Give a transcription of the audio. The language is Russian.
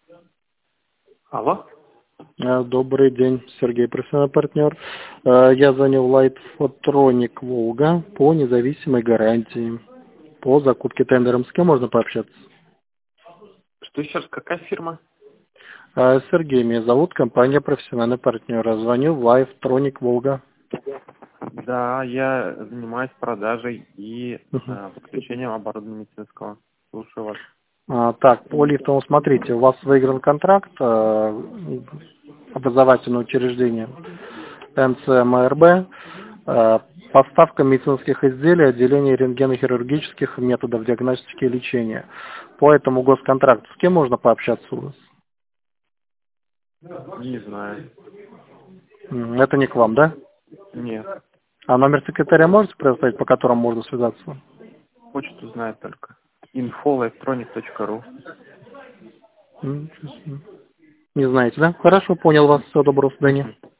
Алло? Добрый день, Сергей, профессиональный партнер. Я звоню в Light Photronic Волга по независимой гарантии. По закупке тендером с кем можно пообщаться? Что еще раз, какая фирма? Сергей, меня зовут, компания профессиональный партнер. Звоню в Light Photronic Волга. Да, я занимаюсь продажей и Мгм. подключением оборудования медицинского. Слушаю вас. Так, по лифтам, смотрите, у вас выигран контракт образовательное учреждение НЦМРБ, поставка медицинских изделий, отделение рентгенохирургических методов диагностики и лечения. По этому госконтракту с кем можно пообщаться у вас? Не знаю. Это не к вам, да? Нет. А номер секретаря можете предоставить, по которому можно связаться? Почту знаю только. info@electronic.ru. Сейчас. Не знаете, да? Хорошо, понял вас. Всего доброго, до свидания.